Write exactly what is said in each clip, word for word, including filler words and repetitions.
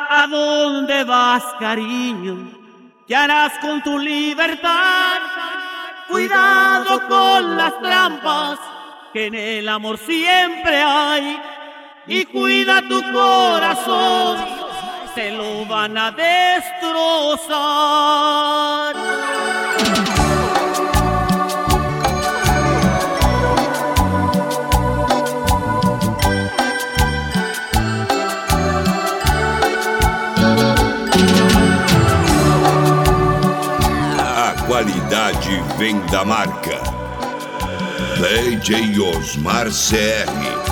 ¿A dónde vas, cariño? ¿Qué harás con tu libertad? Cuidado con las trampas que en el amor siempre hay. Y cuida tu corazón, te lo van a destrozar. Qualidade vem da marca D J Osmar C R.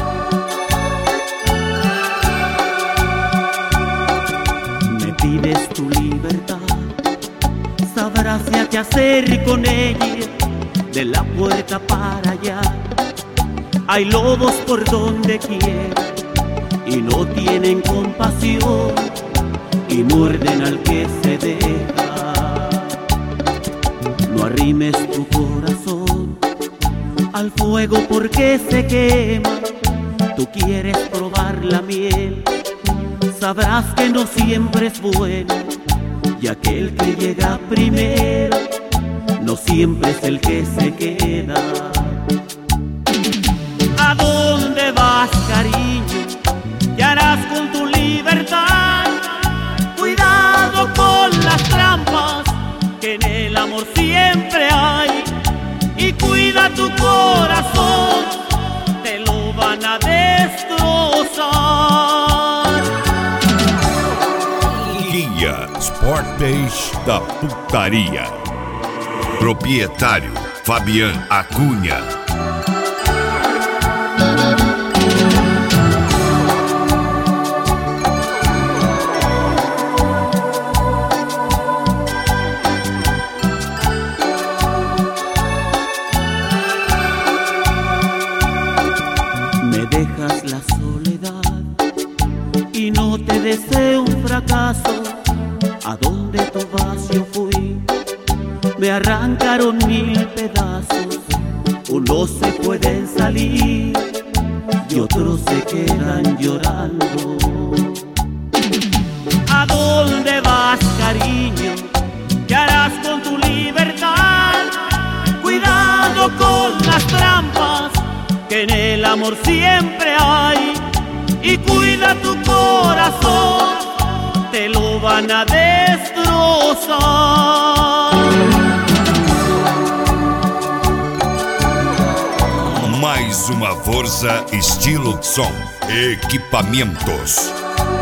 Me pides tu libertad, sabrás ya qué hacer con ella. De la puerta para allá hay lobos por donde quiera y no tienen compasión y muerden al que se deja. No arrimes tu corazón al fuego porque se quema. Tú quieres probar la miel, sabrás que no siempre es bueno, y aquel que llega primero no siempre es el que se queda. ¿A dónde vas, cariño? ¿Qué harás con tu libertad? Cuidado con las trampas que en el amor siempre hay, y cuida tu corazón, te lo van a destrozar. Guia Sport Page da Putaria. Proprietário Fabian Acunha. Dejas la soledad y no te deseo un fracaso. A donde tú vas yo fui, me arrancaron mil pedazos. Unos se pueden salir y otros se quedan llorando. ¿A dónde vas, cariño? ¿Qué harás con tu libertad? Cuidado con las trampas que en el amor siempre hay, y cuida tu corazón, te lo van a destrozar. Mais uma força estilo som. Equipamentos